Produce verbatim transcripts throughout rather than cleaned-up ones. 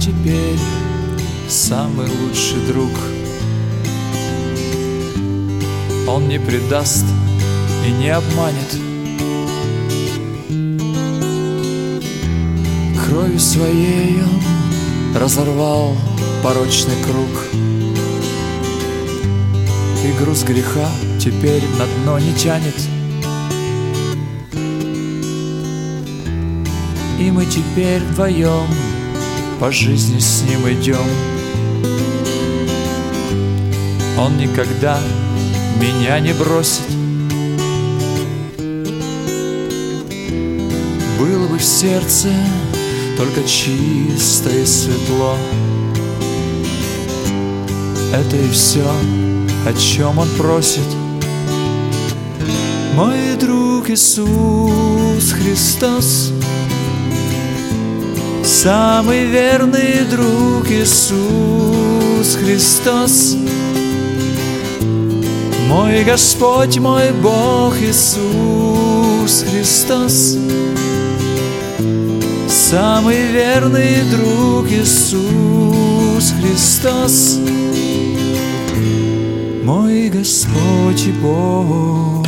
теперь самый лучший друг. Он не предаст и не обманет, кровью своей он разорвал порочный круг, и груз греха теперь на дно не тянет. И мы теперь вдвоем по жизни с ним идем. Он никогда меня не бросит. Было бы в сердце только чисто и светло. Это и все, о чем он просит. Мой друг Иисус Христос, самый верный друг Иисус Христос, мой Господь, мой Бог Иисус Христос, самый верный друг Иисус Христос, мой Господь и Бог.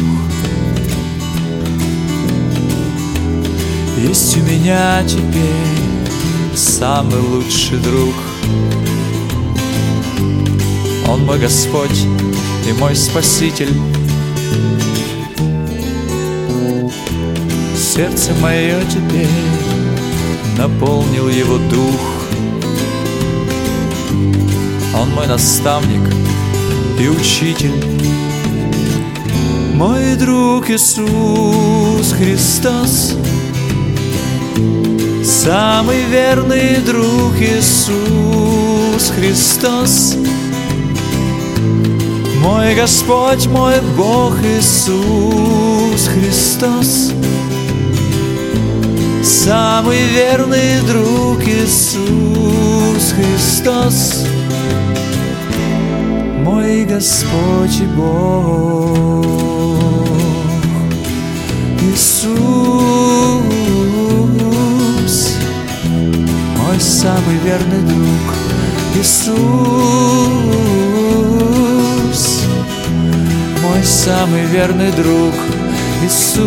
Есть у меня теперь самый лучший друг. Он мой Господь и мой Спаситель. Сердце мое теперь наполнил его дух. Он мой наставник и учитель, мой друг Иисус Христос, самый верный друг Иисус Христос, мой Господь, мой Бог Иисус Христос, самый верный друг Иисус Христос, мой Господь и Бог. Иисус, мой самый верный друг. Иисус, мой самый верный друг. Иисус,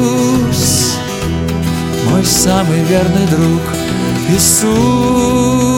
мой самый верный друг. Иисус.